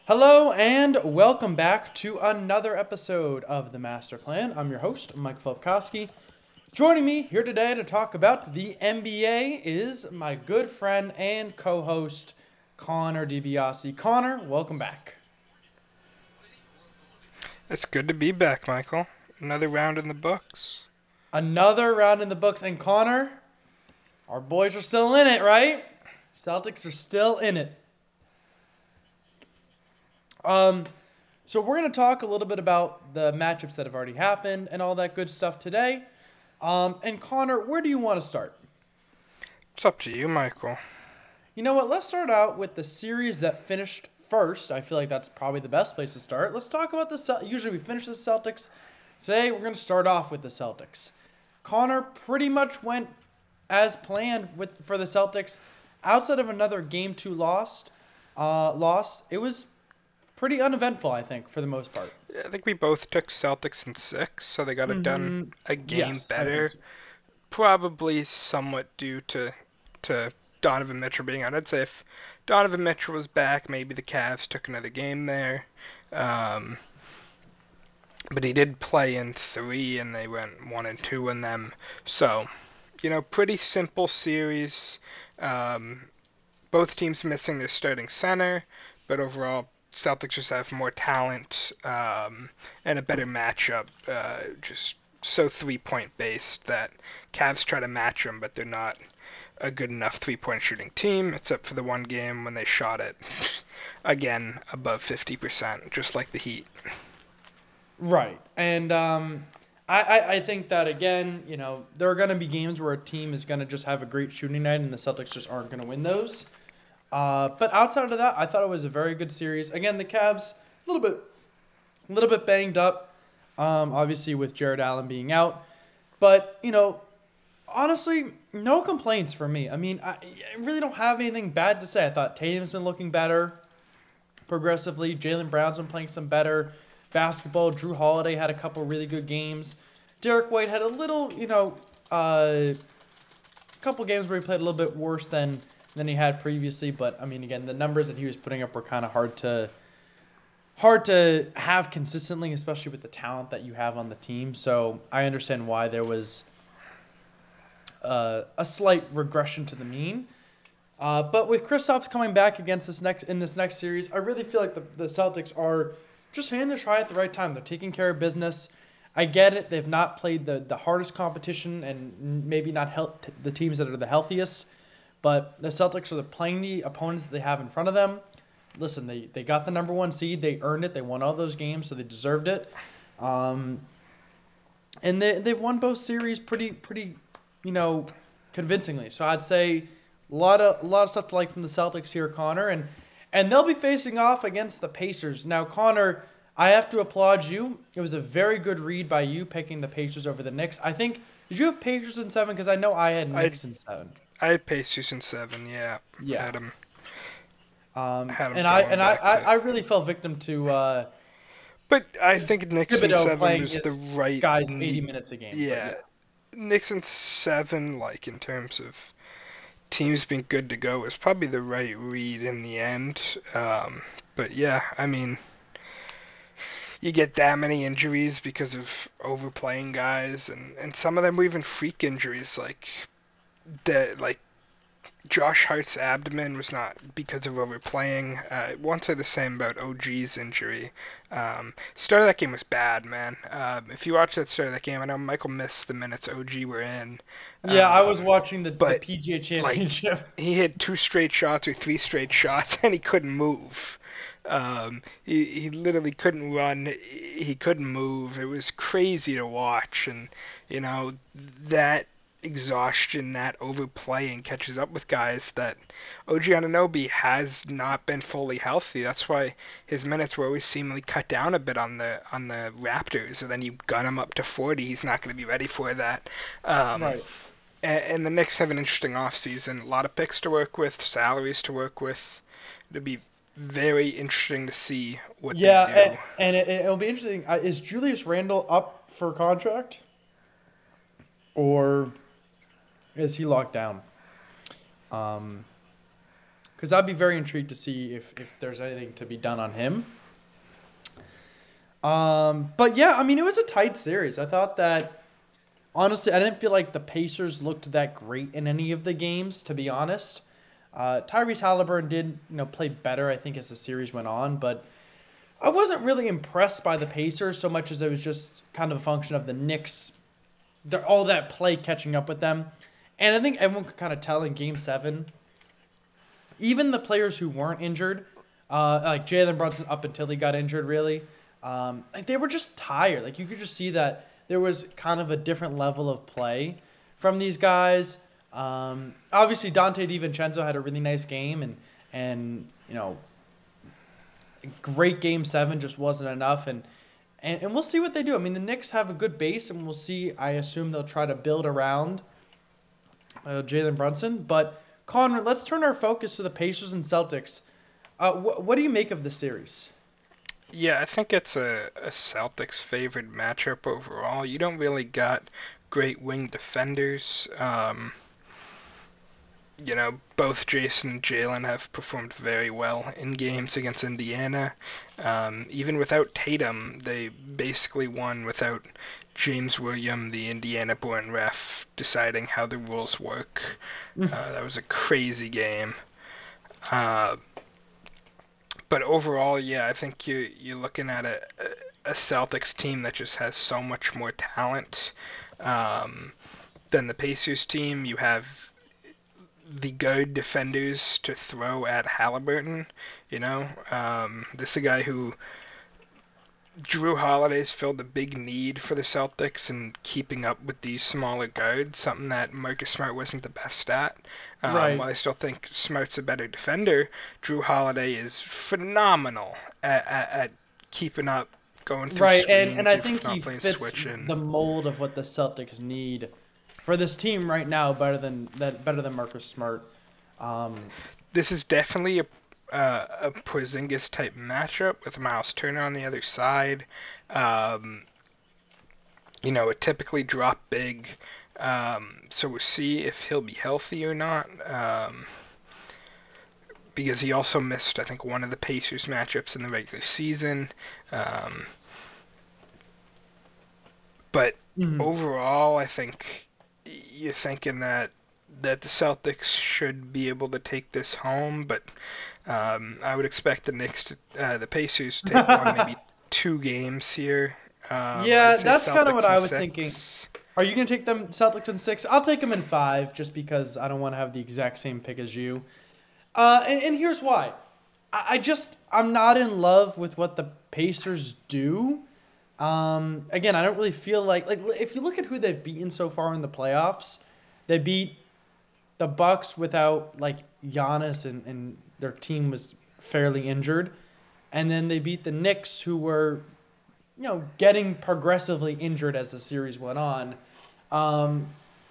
Hello and welcome back to another episode of the Master Clan. I'm your host, Mike Flipkowski. Joining me here today to talk about the NBA is my good friend and co-host, Connor DiBiase. Connor, welcome back. It's good to be back, Michael. Another round in the books. Another round in the books. And Connor, our boys are still in it, right? Celtics are still in it. Um, so we're going to talk a little bit about the matchups that have already happened and all that good stuff today. And Connor, where do you want to start? It's up to you, Michael. You know what? Let's start out with the series that finished first. I feel like that's probably the best place to start. Let's talk about Usually we finish the Celtics. Today we're going to start off with the Celtics. Connor pretty much went as planned for the Celtics. Outside of another game two loss, it was pretty uneventful, I think, for the most part. I think we both took Celtics in six, so they got it done a game Yes, I think better. so. Probably somewhat due to Donovan Mitchell being out. I'd say if Donovan Mitchell was back, maybe the Cavs took another game there. Um, but he did play in three, and they went 1-2 in them. So, pretty simple series. Um, both teams missing their starting center, but overall, Celtics just have more talent and a better matchup. Just so 3-point based that Cavs try to match them, but they're not a good enough 3-point shooting team, except for the one game when they shot it again above 50%, just like the Heat. Right. And I think that, again, there are going to be games where a team is going to just have a great shooting night and the Celtics just aren't going to win those. But outside of that, I thought it was a very good series. Again, the Cavs, a little bit banged up, obviously with Jared Allen being out. But, honestly, no complaints for me. I mean, I really don't have anything bad to say. I thought Tatum's been looking better progressively. Jaylen Brown's been playing some better basketball. Drew Holiday had a couple really good games. Derek White had a little, couple games where he played a little bit worse than he had previously. But I mean, again, the numbers that he was putting up were kind of hard to have consistently, especially with the talent that you have on the team. So I understand why there was a slight regression to the mean. But with Kristaps coming back against this next series, I really feel like the Celtics are just hitting their stride at the right time. They're taking care of business. I get it. They've not played the hardest competition and maybe not helped the teams that are the healthiest. But the Celtics are playing the opponents that they have in front of them. Listen, they got the number one seed. They earned it. They won all those games, so they deserved it. Um, and they've won both series pretty, convincingly. So I'd say a lot of stuff to like from the Celtics here, Connor, and they'll be facing off against the Pacers. Now, Connor, I have to applaud you. It was a very good read by you picking the Pacers over the Knicks. I think did you have Pacers in seven? Because I know I had I Knicks in seven. I had Pacers in seven. Yeah, Yeah. had them had them And I going and I, back I to. I really fell victim to But I think Nixon Thibodeau seven playing was the his right. guys 80 minutes a game. But Yeah, yeah. Nixon seven, like in terms of teams being good to go, was probably the right read in the end. But yeah, I mean, you get that many injuries because of overplaying guys, and some of them were even freak injuries, like Josh Hart's abdomen was not because of overplaying. Won't say the same about OG's injury. Start of that game was bad, man. If you watch that start of that game, I know Michael missed the minutes OG were in, Yeah, I was watching the but PGA like Championship. he had two straight shots or three straight shots, and he couldn't move. He literally couldn't run. He couldn't move. It was crazy to watch, and you know that exhaustion, that overplaying catches up with guys that OG Anunoby has not been fully healthy. That's why his minutes were always seemingly cut down a bit on the Raptors, and then you got him up to 40. He's not going to be ready for that. Um, Right. and the Knicks have an interesting offseason. A lot of picks to work with, salaries to work with. It'll be very interesting to see what they Yeah, do. and it'll be interesting. Is Julius Randle up for contract, or is he locked down? Um, because I'd be very intrigued to see if there's anything to be done on him. But yeah, I mean, it was a tight series. I thought that, honestly, I didn't feel like the Pacers looked that great in any of the games, to be honest. Tyrese Halliburton did, play better, I think, as the series went on, but I wasn't really impressed by the Pacers so much as it was just kind of a function of the Knicks, all that play catching up with them. And I think everyone could kind of tell in Game 7, even the players who weren't injured, like Jalen Brunson up until he got injured, really, like they were just tired. Like you could just see that there was kind of a different level of play from these guys. Obviously, Dante DiVincenzo had a really nice game, and great Game 7 just wasn't enough, and we'll see what they do. I mean, the Knicks have a good base, and we'll see. I assume they'll try to build around Jalen Brunson. But, Connor, let's turn our focus to the Pacers and Celtics. What do you make of the series? Yeah, I think it's a Celtics favored matchup overall. You don't really got great wing defenders. Both Jason and Jalen have performed very well in games against Indiana. Even without Tatum, they basically won without James William, the Indiana-born ref, deciding how the rules work. That was a crazy game. But overall, yeah, I think you're looking at a Celtics team that just has so much more talent than the Pacers team. You have the good defenders to throw at Halliburton. This is a guy who Drew Holiday's filled a big need for the Celtics in keeping up with these smaller guards, something that Marcus Smart wasn't the best at. Right. While I still think Smart's a better defender, Drew Holiday is phenomenal at keeping up, going through Right, screens, and I think he playing fits switching. the mold of what the Celtics need for this team right now better than Marcus Smart. This is definitely a Porzingis type matchup with Miles Turner on the other side. A typically drop big. So we'll see if he'll be healthy or not. Because he also missed, I think, one of the Pacers matchups in the regular season. But overall, I think you're thinking that the Celtics should be able to take this home, but I would expect the Pacers to take one, maybe 2 games here. Yeah, that's kind of what I was 6. thinking. Are you going to take them Celtics in 6? I'll take them in 5 just because I don't want to have the exact same pick as you. And here's why. I'm not in love with what the Pacers do. Again, I don't really feel like if you look at who they've beaten so far in the playoffs, they beat the Bucks without Giannis and their team was fairly injured, and then they beat the Knicks, who were getting progressively injured as the series went on. I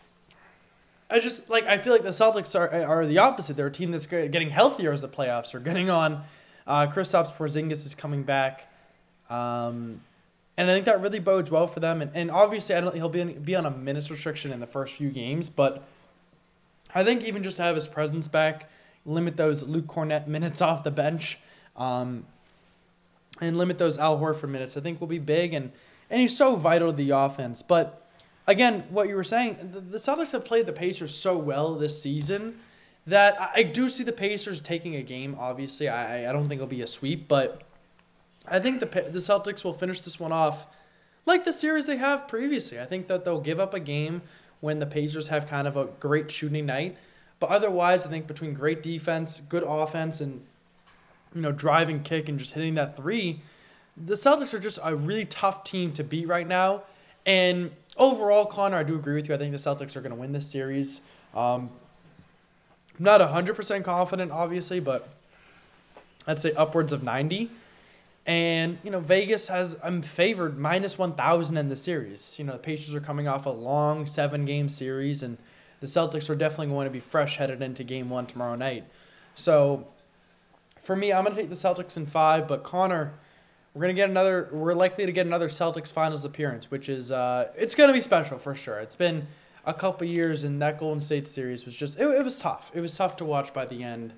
feel like the Celtics are the opposite. They're a team that's getting healthier as the playoffs are getting on. Kristaps Porzingis is coming back. And I think that really bodes well for them. And obviously, I don't think he'll be on a minutes restriction in the first few games, but I think even just to have his presence back, limit those Luke Cornett minutes off the bench, and limit those Al Horford minutes, I think will be big. And he's so vital to the offense. But again, what you were saying, the Celtics have played the Pacers so well this season that I do see the Pacers taking a game. Obviously, I don't think it'll be a sweep, but I think the Celtics will finish this one off like the series they have previously. I think that they'll give up a game when the Pacers have kind of a great shooting night. But otherwise, I think between great defense, good offense, and drive and kick and just hitting that 3, the Celtics are just a really tough team to beat right now. And overall, Connor, I do agree with you. I think the Celtics are going to win this series. I'm not 100% confident, obviously, but I'd say upwards of 90. And, Vegas has favored minus 1,000 in the series. The Pacers are coming off a long 7-game series, and the Celtics are definitely going to be fresh headed into Game 1 tomorrow night. So, for me, I'm going to take the Celtics in 5, but Connor, we're likely to get another Celtics finals appearance, which is, it's going to be special for sure. It's been a couple years, and that Golden State series was just, it was tough. It was tough to watch by the end.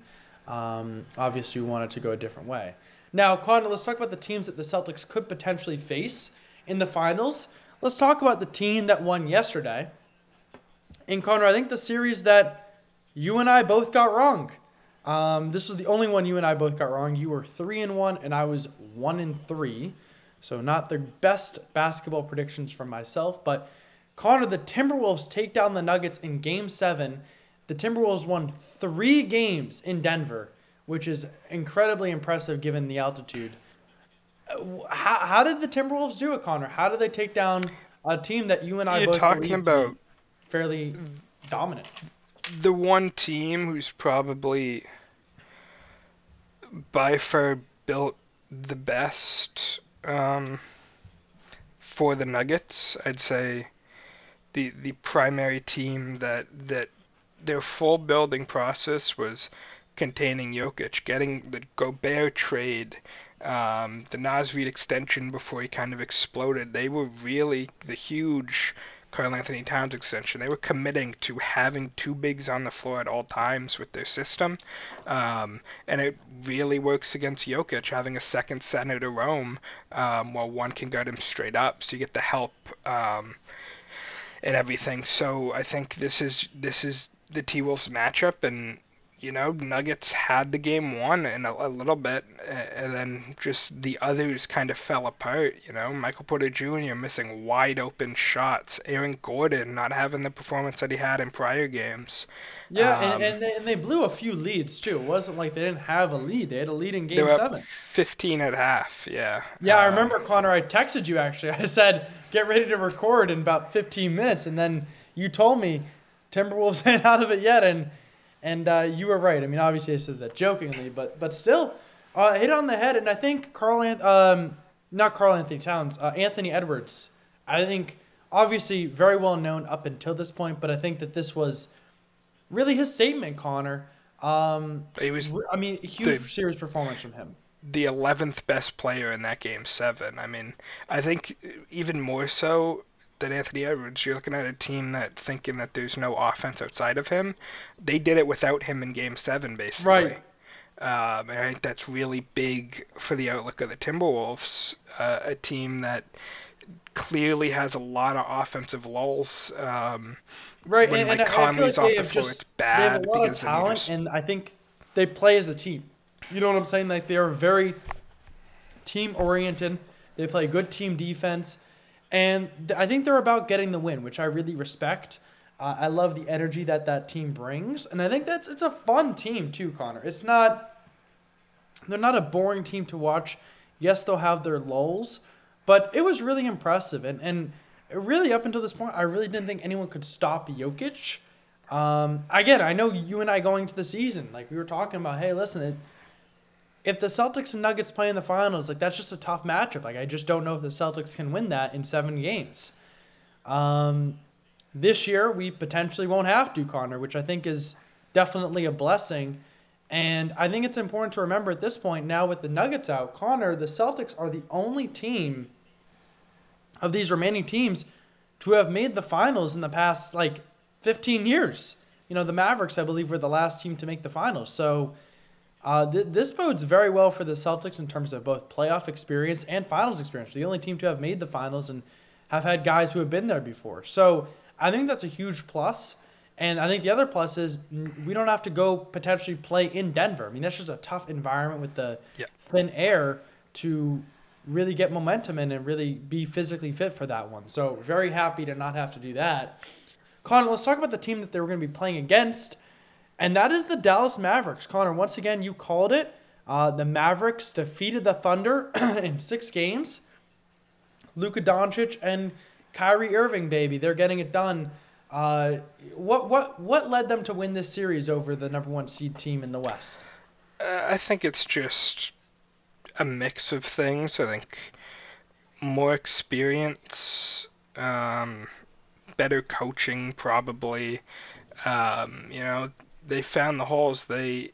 Obviously, we wanted to go a different way. Now, Connor, let's talk about the teams that the Celtics could potentially face in the finals. Let's talk about the team that won yesterday. And Connor, I think the series that you and I both got wrong. This was the only one you and I both got wrong. You were 3-1, and I was 1-3. So not the best basketball predictions from myself. But Connor, the Timberwolves take down the Nuggets in Game 7. The Timberwolves won 3 games in Denver, which is incredibly impressive given the altitude. How did the Timberwolves do it, Connor? How did they take down a team that you and I You're both talking believe to about be fairly dominant? the one team who's probably by far built the best for the Nuggets. I'd say the primary team that their full building process was containing Jokic, getting the Gobert trade, the Naz Reid extension before he kind of exploded. They were really the huge Karl Anthony Towns extension. They were committing to having 2 bigs on the floor at all times with their system. And it really works against Jokic, having a second center to roam while one can guard him straight up. So you get the help and everything. So I think this is the T-Wolves matchup, and Nuggets had the game won in a little bit, and then just the others kind of fell apart. Michael Porter Jr. missing wide open shots, Aaron Gordon not having the performance that he had in prior games. Yeah, and they blew a few leads too. It wasn't like they didn't have a lead. They had a lead in They Game were up 7. 15 at half. Yeah. Yeah, I remember, Connor, I texted you actually. I said, get ready to record in about 15 minutes. And then you told me Timberwolves ain't out of it yet. And you were right. I mean, obviously I said that jokingly, but still hit on the head. And I think not Karl Anthony Towns, Anthony Edwards, I think obviously very well known up until this point, but I think that this was really his statement, Connor. He was I mean, a huge series performance from him. the 11th best player in that Game 7. I mean, I think even more so than Anthony Edwards, you're looking at a team that thinking that there's no offense outside of him. They did it without him in Game 7, basically. Right. And I think that's really big for the outlook of the Timberwolves, a team that clearly has a lot of offensive lulls. Right, When and Mike I feel Conley's like off they the have floor, just it's they have a bad lot of because then you talent, just and I think they play as a team. You know what I'm saying? Like they are very team oriented. They play good team defense, and I think they're about getting the win, which I really respect. I love the energy that team brings, and I think it's a fun team too, Connor. They're not a boring team to watch. Yes, they'll have their lulls, but it was really impressive, and really up until this point, I really didn't think anyone could stop Jokic. Again, I know you and I going to the season, like we were talking about, hey, listen, if the Celtics and Nuggets play in the finals, like that's just a tough matchup. Like I just don't know if the Celtics can win that in 7 games. This year we potentially won't have to, Connor, which I think is definitely a blessing. And I think it's important to remember at this point now with the Nuggets out, Connor, the Celtics are the only team of these remaining teams to have made the finals in the past 15 years. The Mavericks, I believe, were the last team to make the finals. So this bodes very well for the Celtics in terms of both playoff experience and finals experience. The only team to have made the finals and have had guys who have been there before. So I think that's a huge plus. And I think the other plus is we don't have to go potentially play in Denver. I mean, that's just a tough environment with the thin air to really get momentum in and really be physically fit for that one. So very happy to not have to do that. Connor, let's talk about the team that they were going to be playing against, and that is the Dallas Mavericks. Connor, once again, you called it. The Mavericks defeated the Thunder in 6 games. Luka Doncic and Kyrie Irving, baby, they're getting it done. What led them to win this series over the number 1 seed team in the West? I think it's just a mix of things. I think more experience, better coaching, probably. They found the holes. They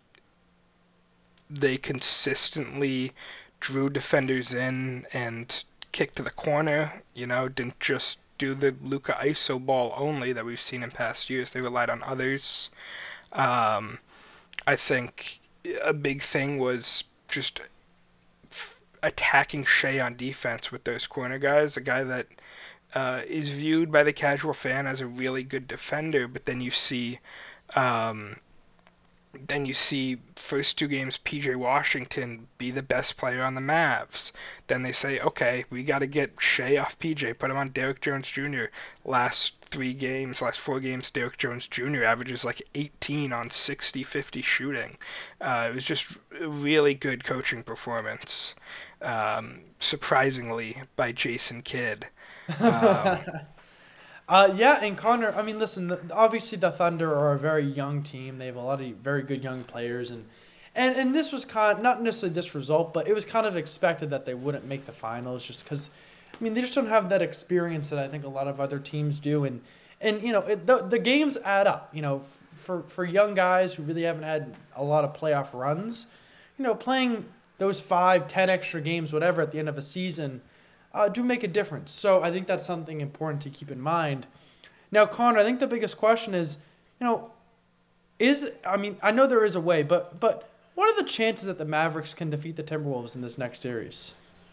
consistently drew defenders in and kicked to the corner. Didn't just do the Luka ISO ball only that we've seen in past years. They relied on others. I think a big thing was just attacking Shea on defense with those corner guys. A guy that is viewed by the casual fan as a really good defender, but um, then you see first two games PJ Washington be the best player on the Mavs. Then they say, okay, we got to get Shea off PJ, put him on Derrick Jones Jr. Last 4 games, Derrick Jones Jr. averages like 18 on 60-50 shooting. It was just a really good coaching performance, surprisingly, by Jason Kidd. Um, Yeah, and Connor, I mean, listen, obviously the Thunder are a very young team. They have a lot of very good young players, and this was not necessarily this result, but it was kind of expected that they wouldn't make the finals just because, I mean, they just don't have that experience that I think a lot of other teams do, and the games add up. For young guys who really haven't had a lot of playoff runs, playing those 5, 10 extra games, whatever, at the end of a season do make a difference. So I think that's something important to keep in mind. Now, Connor, I think the biggest question is, I mean, I know there is a way, but what are the chances that the Mavericks can defeat the Timberwolves in this next series?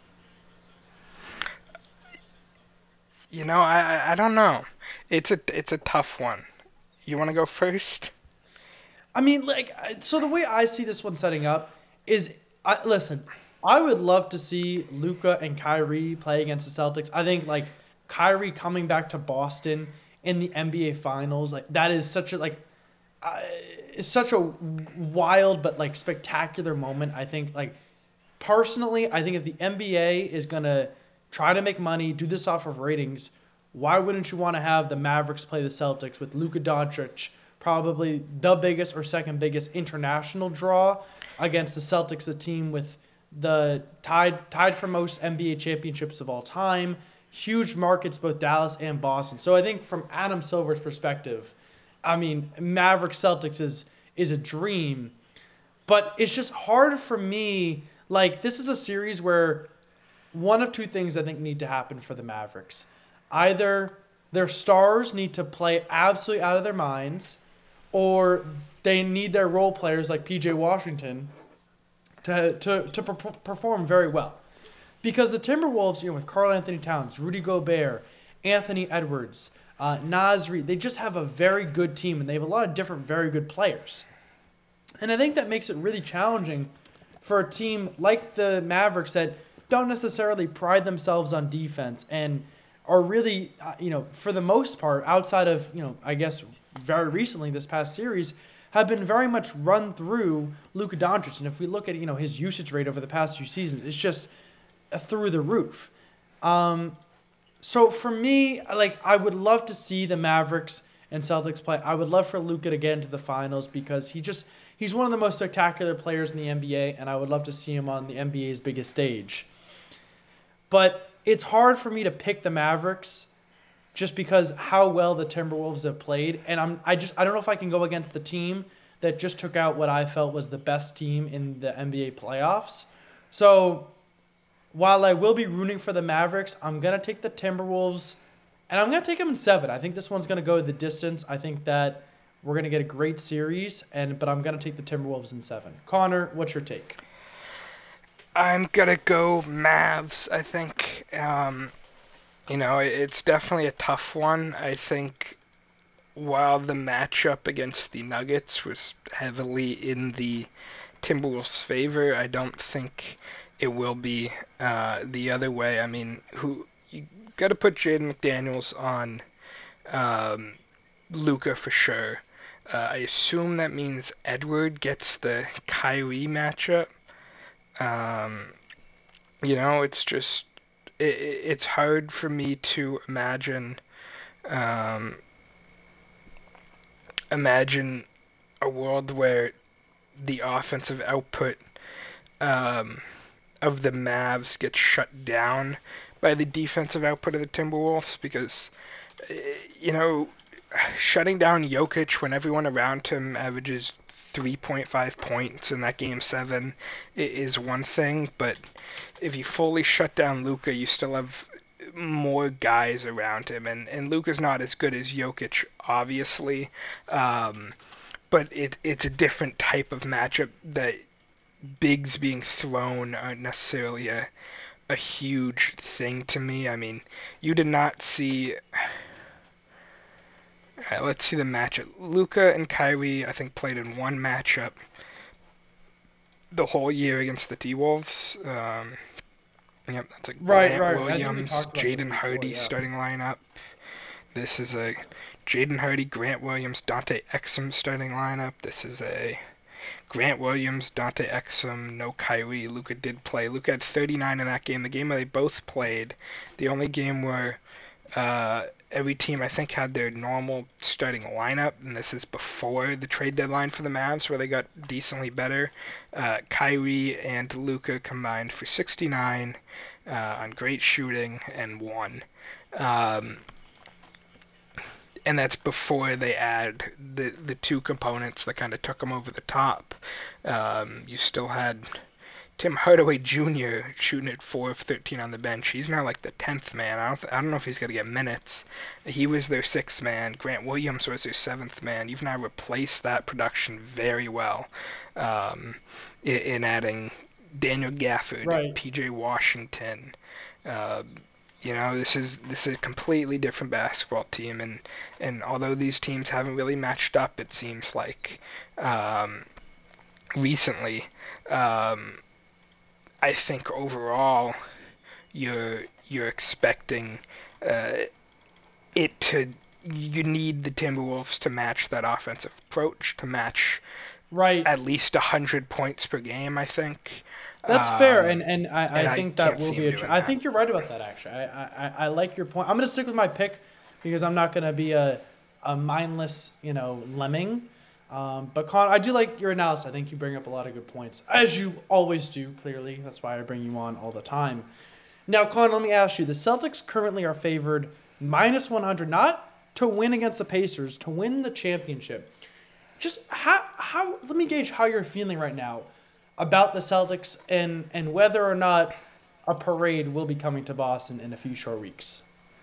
I don't know. It's a tough one. You want to go first? I mean, so the way I see this one setting up is, listen, I would love to see Luka and Kyrie play against the Celtics. I think Kyrie coming back to Boston in the NBA Finals, that is it's such a wild but spectacular moment. I think personally, I think if the NBA is gonna try to make money, do this off of ratings, why wouldn't you want to have the Mavericks play the Celtics with Luka Doncic, probably the biggest or second biggest international draw against the Celtics, the team with the tied for most NBA championships of all time, huge markets, both Dallas and Boston. So I think from Adam Silver's perspective, I mean, Maverick Celtics is a dream, but it's just hard for me. This is a series where one of two things I think need to happen for the Mavericks. Either their stars need to play absolutely out of their minds, or they need their role players like PJ Washington to perform very well. Because the Timberwolves, with Karl Anthony Towns, Rudy Gobert, Anthony Edwards, Naz Reid, they just have a very good team, and they have a lot of different very good players. And I think that makes it really challenging for a team like the Mavericks that don't necessarily pride themselves on defense and are really, for the most part, outside of, I guess very recently this past series, have been very much run through Luka Doncic. And if we look at, his usage rate over the past few seasons, it's just through the roof. So for me, I would love to see the Mavericks and Celtics play. I would love for Luka to get into the finals because he's one of the most spectacular players in the NBA, and I would love to see him on the NBA's biggest stage. But it's hard for me to pick the Mavericks just because how well the Timberwolves have played. And I don't know if I can go against the team that just took out what I felt was the best team in the NBA playoffs. So while I will be rooting for the Mavericks, I'm going to take the Timberwolves, and I'm going to take them in 7. I think this one's going to go the distance. I think that we're going to get a great series, but I'm going to take the Timberwolves in 7. Connor, what's your take? I'm gonna go Mavs. I think, it's definitely a tough one. I think while the matchup against the Nuggets was heavily in the Timberwolves' favor, I don't think it will be the other way. I mean, you got to put Jaden McDaniels on Luka for sure. I assume that means Edward gets the Kyrie matchup. It's just it's hard for me to imagine a world where the offensive output of the Mavs gets shut down by the defensive output of the Timberwolves because shutting down Jokic when everyone around him averages 3.5 points in that game 7 is one thing, but if you fully shut down Luka, you still have more guys around him, and Luka's not as good as Jokic, obviously, but it's a different type of matchup that bigs being thrown aren't necessarily a huge thing to me. I mean, you did not see. Let's see the matchup. Luka and Kyrie, I think, played in one matchup the whole year against the T-Wolves. Yep, that's a Right, Grant right. I think we Williams, talked about this Jaden before. Hardy Yeah. starting lineup. This is a Jaden Hardy, Grant Williams, Dante Exum starting lineup. This is a Grant Williams, Dante Exum, no Kyrie. Luka did play. Luka had 39 in that game. The game where they both played, the only game where every team I think had their normal starting lineup, and this is before the trade deadline for the Mavs, where they got decently better. Kyrie and Luka combined for 69 on great shooting and won. Um, and that's before they add the two components that kind of took them over the top. You still had Tim Hardaway Jr. shooting at 4 of 13 on the bench. He's now like the 10th man. I don't know if he's going to get minutes. He was their 6th man. Grant Williams was their 7th man. You've now replaced that production very well in adding Daniel Gafford, Right. P.J. Washington. Uh, this is a completely different basketball team, and although these teams haven't really matched up, it seems like recently. Um, I think overall you're expecting uh, it to you need the Timberwolves to match that offensive approach to match Right. at least 100 points per game. I think, That's fair, um, and and I I think that can't will see be him a. doing I that. think you're right about that. Actually, I like your point. I'm gonna stick with my pick because I'm not gonna be a mindless lemming. But Con, I do like your analysis. I think you bring up a lot of good points, as you always do. Clearly, that's why I bring you on all the time. Now, Con, let me ask you: the Celtics currently are favored -100, not to win against the Pacers, to win the championship. Just how let me gauge how you're feeling right now about the Celtics and whether or not a parade will be coming to Boston in a few short weeks.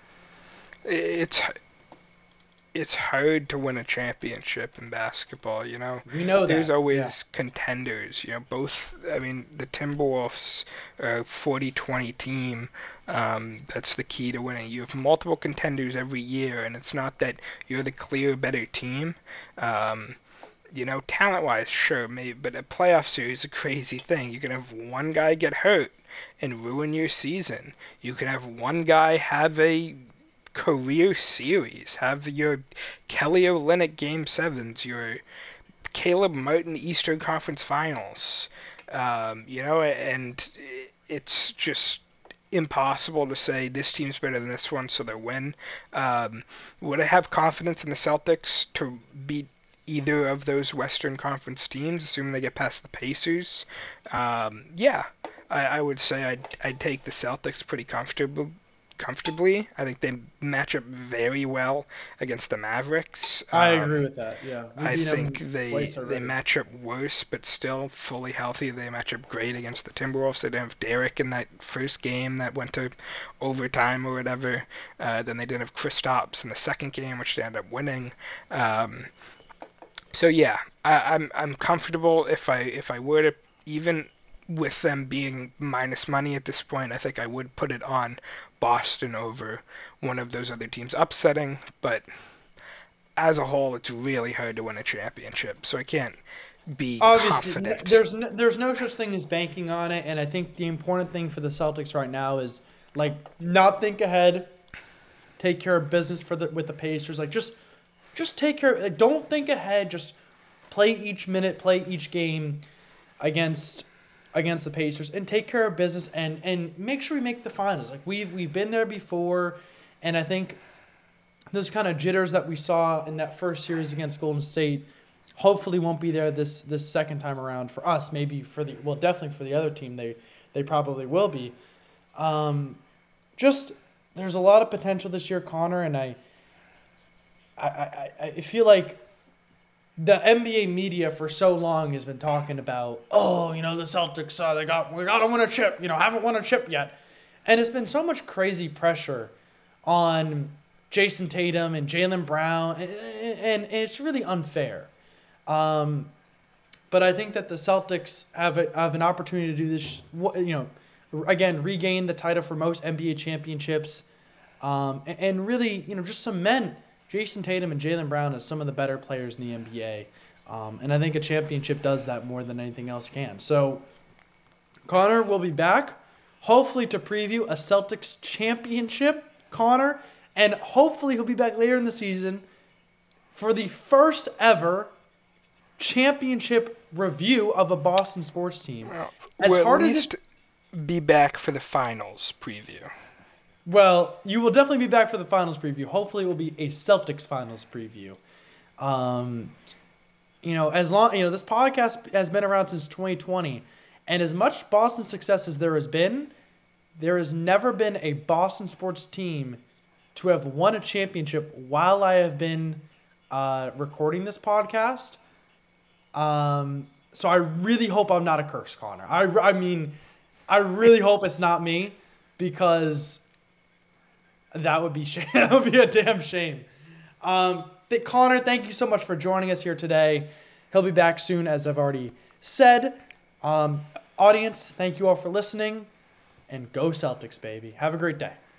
It's it's hard to win a championship in basketball, you know. We know There's that. Yeah. always contenders, you know, both I mean the Timberwolves are a 40-20 team. That's the key to winning. You have multiple contenders every year, and it's not that you're the clear better team. Um, talent-wise, sure, maybe, but a playoff series is a crazy thing. You can have one guy get hurt and ruin your season. You can have one guy have a career series. Have your Kelly Olynyk Game Sevens, your Caleb Martin Eastern Conference Finals. And it's just impossible to say this team's better than this one, so they win. Would I have confidence in the Celtics to beat either of those Western Conference teams, assuming they get past the Pacers? Yeah, I would say I'd take the Celtics pretty comfortably. I think they match up very well against the Mavericks. I agree with that. Yeah. We I beat think them they twice they already. match up worse, but still fully healthy. They match up great against the Timberwolves. They didn't have Derek in that first game that went to overtime or whatever. Then they didn't have Kristaps in the second game, which they ended up winning. Um, so yeah, I'm comfortable if I were to even with them being minus money at this point, I think I would put it on Boston over one of those other teams upsetting, but as a whole, it's really hard to win a championship, so I can't be Obviously, confident. there's no such thing as banking on it, and I think the important thing for the Celtics right now is like not think ahead, take care of business for the with the Pacers. Like just take care. Like, don't think ahead. Just play each minute, play each game against the Pacers, and take care of business and make sure we make the finals. Like we've been there before, and I think those kind of jitters that we saw in that first series against Golden State hopefully won't be there this second time around for us. Maybe for the definitely for the other team they probably will be. Just there's a lot of potential this year, Connor, and I feel like the NBA media for so long has been talking about, oh, the Celtics, we got to win a chip, haven't won a chip yet, and it's been so much crazy pressure on Jason Tatum and Jaylen Brown, and it's really unfair. But I think that the Celtics have an opportunity to do this, again, regain the title for most NBA championships, and really, just cement Jason Tatum and Jaylen Brown as some of the better players in the NBA. And I think a championship does that more than anything else can. So Connor will be back, hopefully to preview a Celtics championship, Connor, and hopefully he'll be back later in the season for the first ever championship review of a Boston sports team. Well, at least be back for the finals preview. Well, you will definitely be back for the finals preview. Hopefully it will be a Celtics finals preview. This podcast has been around since 2020, and as much Boston success as there has never been a Boston sports team to have won a championship while I have been recording this podcast. So I really hope I'm not a curse, Connor. I mean, I really hope it's not me, because that would be that would be a damn shame. Connor, thank you so much for joining us here today. He'll be back soon, as I've already said. Audience, thank you all for listening, and go Celtics, baby. Have a great day.